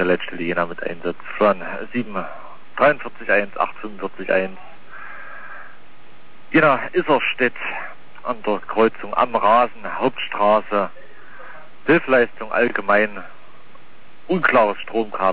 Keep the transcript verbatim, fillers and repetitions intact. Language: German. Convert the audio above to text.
hier Leitstelle Jena mit Einsatz von sieben drei vier eins acht fünf vier eins. Jena Isserstedt an der Kreuzung am Rasen, Hauptstraße, Hilfeleistung allgemein, unklares Stromkabel.